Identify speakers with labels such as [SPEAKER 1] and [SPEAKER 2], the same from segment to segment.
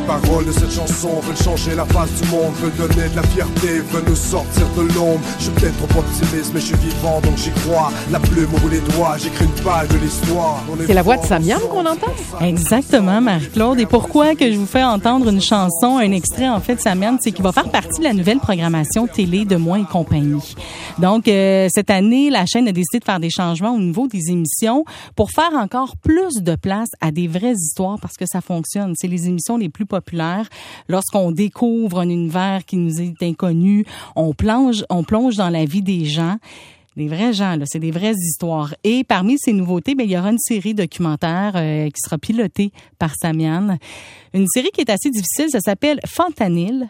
[SPEAKER 1] paroles de cette chanson veulent changer la face du monde, veulent donner de la fierté, veulent nous sortir de l'ombre. Je suis peut-être trop optimiste, mais je suis vivant donc j'y crois. La plume ou les doigts, j'écris une page de l'histoire.
[SPEAKER 2] C'est la voix de Samian qu'on entend?
[SPEAKER 3] Exactement, Marie-Claude. Et pourquoi que je vous fais entendre une chanson, un extrait en fait de Samian, c'est qu'il va faire partie de la nouvelle programmation télé de Moi et compagnie. Donc, cette année, la chaîne a décidé de faire des changements au niveau des émissions pour faire encore plus de place à des vraies histoires parce que ça fonctionne. C'est les émissions les plus populaires. Lorsqu'on découvre un univers qui nous est inconnu, on plonge dans la vie des gens. Des vrais gens, là, c'est des vraies histoires. Et parmi ces nouveautés, il y aura une série documentaire qui sera pilotée par Samian. Une série qui est assez difficile, ça s'appelle Fentanyl,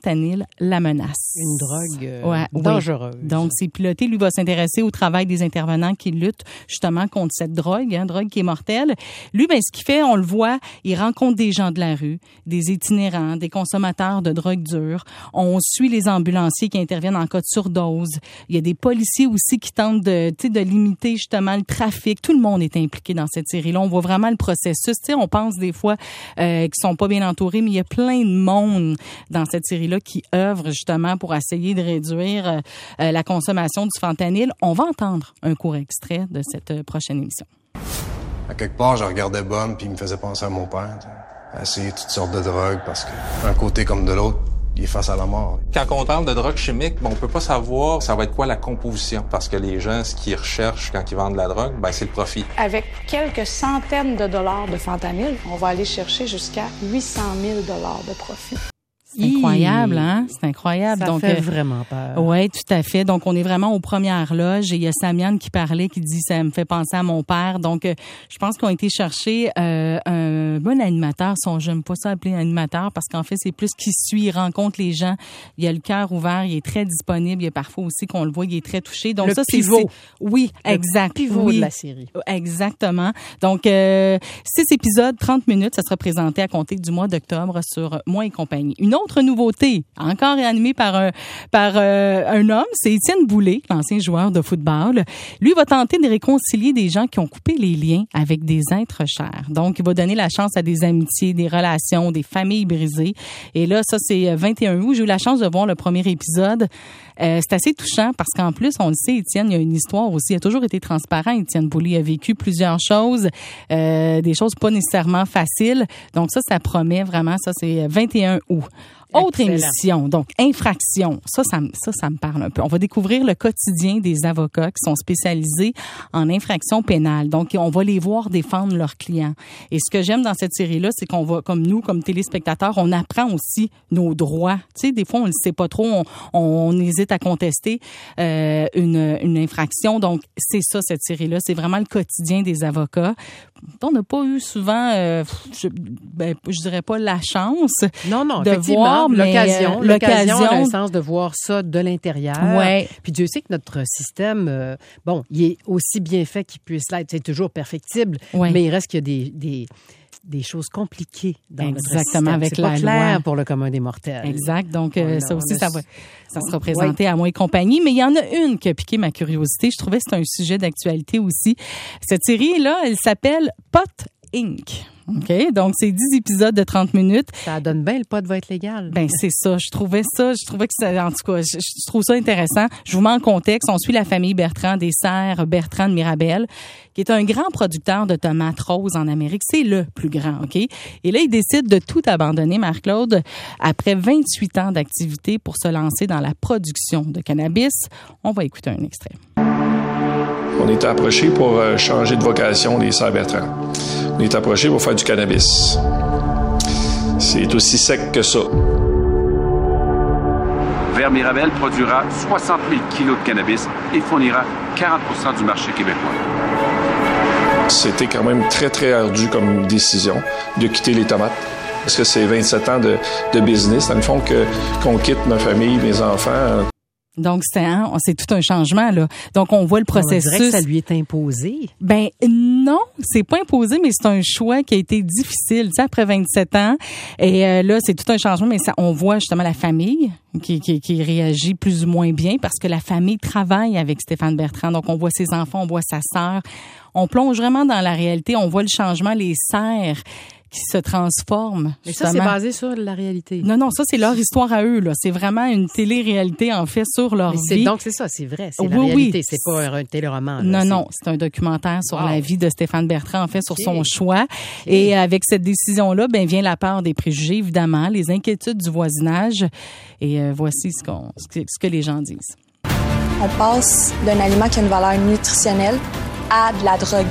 [SPEAKER 3] la menace.
[SPEAKER 2] Une drogue dangereuse.
[SPEAKER 3] Oui. Donc, c'est piloté. Lui va s'intéresser au travail des intervenants qui luttent justement contre cette drogue qui est mortelle. Lui, ce qu'il fait, on le voit, il rencontre des gens de la rue, des itinérants, des consommateurs de drogue dure. On suit les ambulanciers qui interviennent en cas de surdose. Il y a des policiers aussi qui tentent de limiter justement le trafic. Tout le monde est impliqué dans cette série-là. On voit vraiment le processus. On pense des fois qu'ils sont pas bien entourés, mais il y a plein de monde dans cette série-là qui œuvre justement pour essayer de réduire la consommation du fentanyl. On va entendre un court extrait de cette prochaine émission.
[SPEAKER 4] À quelque part, je regardais Bum puis il me faisait penser à mon père. À essayer toutes sortes de drogues parce que d'un côté comme de l'autre, il est face à la mort.
[SPEAKER 5] Quand on parle de drogue chimique, on peut pas savoir ça va être quoi la composition parce que les gens, ce qu'ils recherchent quand ils vendent de la drogue, c'est le profit.
[SPEAKER 6] Avec quelques centaines de dollars de fentanyl, on va aller chercher jusqu'à 800 000 $ de profit.
[SPEAKER 3] C'est incroyable, hein? C'est incroyable.
[SPEAKER 2] Ça fait vraiment peur.
[SPEAKER 3] Oui, tout à fait. Donc, on est vraiment aux premières loges et il y a Samian qui parlait, qui dit « ça me fait penser à mon père ». Donc, je pense qu'ils ont été chercher un bon animateur. J'aime pas ça appeler animateur parce qu'en fait, c'est plus qu'il suit, il rencontre les gens. Il a le cœur ouvert, il est très disponible. Il y a parfois aussi qu'on le voit, il est très touché. Donc,
[SPEAKER 2] le pivot.
[SPEAKER 3] Oui, exact.
[SPEAKER 2] Le pivot de la série.
[SPEAKER 3] Exactement. Donc, 6 épisodes, 30 minutes. Ça sera présenté à compter du mois d'octobre sur Moi et compagnie. Une autre nouveauté, encore animée par un homme, c'est Étienne Boulay, l'ancien joueur de football. Lui va tenter de réconcilier des gens qui ont coupé les liens avec des êtres chers. Donc, il va donner la chance à des amitiés, des relations, des familles brisées. Et là, ça, c'est 21 août. J'ai eu la chance de voir le premier épisode. C'est assez touchant parce qu'en plus, on le sait, Étienne, il y a une histoire aussi. Il a toujours été transparent. Étienne Boulay a vécu plusieurs choses, des choses pas nécessairement faciles. Donc ça promet vraiment. Ça, c'est 21 août. Autre émission, donc infraction. Ça me parle un peu. On va découvrir le quotidien des avocats qui sont spécialisés en infraction pénale. Donc, on va les voir défendre leurs clients. Et ce que j'aime dans cette série-là, c'est qu'on va, comme nous, comme téléspectateurs, on apprend aussi nos droits. Tu sais, des fois, on le sait pas trop, on hésite à contester une infraction. Donc, c'est ça, cette série-là. C'est vraiment le quotidien des avocats. On n'a pas eu souvent, je dirais pas la chance de voir,
[SPEAKER 2] l'occasion dans le sens de voir ça de l'intérieur.
[SPEAKER 3] Ouais.
[SPEAKER 2] Puis Dieu sait que notre système, il est aussi bien fait qu'il puisse l'être. C'est toujours perfectible, mais il reste qu'il y a des choses compliquées dans notre système.
[SPEAKER 3] Exactement, avec
[SPEAKER 2] c'est
[SPEAKER 3] la
[SPEAKER 2] pas clair
[SPEAKER 3] loi.
[SPEAKER 2] Pour le commun des mortels.
[SPEAKER 3] Exact. Donc, ça aussi, ça sera présenté à Moi et compagnie. Mais il y en a une qui a piqué ma curiosité. Je trouvais que c'était un sujet d'actualité aussi. Cette série-là, elle s'appelle Pot Inc. OK? Donc, c'est 10 épisodes de 30 minutes.
[SPEAKER 2] Ça donne bien le pot va être légal.
[SPEAKER 3] C'est ça. Je trouvais que ça, en tout cas, je trouve ça intéressant. Je vous mets en contexte. On suit la famille Bertrand, des serres Bertrand de Mirabel, qui est un grand producteur de tomates roses en Amérique. C'est le plus grand, OK? Et là, il décide de tout abandonner, Marc-Claude, après 28 ans d'activité pour se lancer dans la production de cannabis. On va écouter un extrait.
[SPEAKER 7] On est approché pour changer de vocation des serres Bertrand. On est approché pour faire du cannabis. C'est aussi sec que ça.
[SPEAKER 8] Vert Mirabel produira 60 000 kilos de cannabis et fournira 40% du marché québécois.
[SPEAKER 7] C'était quand même très, très ardu comme décision de quitter les tomates. Parce que c'est 27 ans de business, dans le fond, qu'on quitte ma famille, mes enfants.
[SPEAKER 3] Donc, c'est tout un changement, là. Donc, on voit le processus.
[SPEAKER 2] On dirait que ça lui est imposé.
[SPEAKER 3] Non, c'est pas imposé, mais c'est un choix qui a été difficile, tu sais, après 27 ans. Et là, c'est tout un changement, mais on voit justement la famille qui réagit plus ou moins bien parce que la famille travaille avec Stéphane Bertrand. Donc, on voit ses enfants, on voit sa sœur. On plonge vraiment dans la réalité. On voit le changement, les serres qui se transforment.
[SPEAKER 2] Mais ça, c'est basé sur la réalité.
[SPEAKER 3] Non, ça, c'est leur histoire à eux, là. C'est vraiment une télé-réalité, en fait, sur leur vie.
[SPEAKER 2] Donc, c'est ça, c'est vrai. C'est la réalité. Oui. C'est pas un téléroman.
[SPEAKER 3] Non, c'est un documentaire sur la vie de Stéphane Bertrand, en fait, sur son choix. Et avec cette décision-là, vient la peur des préjugés, évidemment, les inquiétudes du voisinage. Et voici ce que les gens disent.
[SPEAKER 9] On passe d'un aliment qui a une valeur nutritionnelle à de la drogue.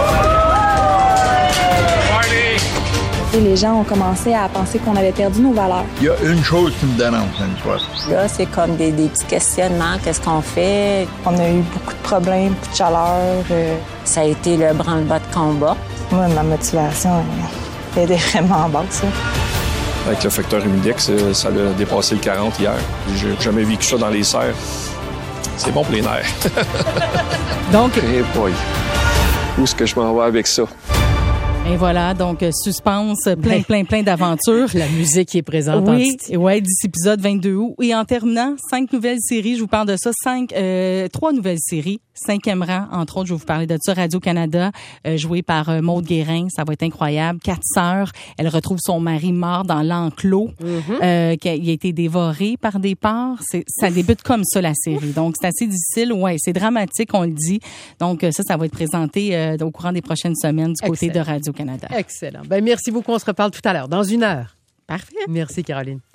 [SPEAKER 9] Et les gens ont commencé à penser qu'on avait perdu nos valeurs.
[SPEAKER 10] Il y a une chose qui me dérange, une fois.
[SPEAKER 11] Là, c'est comme des petits questionnements. Qu'est-ce qu'on fait?
[SPEAKER 9] On a eu beaucoup de problèmes, beaucoup de chaleur.
[SPEAKER 11] Ça a été le branle-bas de combat.
[SPEAKER 9] Moi, ma motivation, elle est vraiment basse.
[SPEAKER 7] Avec le facteur humidex, ça a dépassé le 40 hier. J'ai jamais vécu ça dans les serres. C'est bon pour les nerfs.
[SPEAKER 3] Donc,
[SPEAKER 7] boy. Où est-ce que je m'en vais avec ça?
[SPEAKER 3] Et voilà, donc suspense, plein d'aventures.
[SPEAKER 2] La musique qui est présente.
[SPEAKER 3] Oui, 10 épisodes, 22 août. Et en terminant, 5 nouvelles séries, je vous parle de ça, 3 nouvelles séries. 5e rang, entre autres, je vais vous parler de ça, Radio-Canada, joué par Maude Guérin, ça va être incroyable. 4 sœurs, elle retrouve son mari mort dans l'enclos, qui a été dévoré par des porcs. Ça débute comme ça, la série. Donc, c'est assez difficile. Ouais, c'est dramatique, on le dit. Donc, ça va être présenté au courant des prochaines semaines du côté de Radio-Canada.
[SPEAKER 2] Excellent. Merci beaucoup. On se reparle tout à l'heure, dans 1 heure.
[SPEAKER 3] Parfait.
[SPEAKER 2] Merci, Caroline.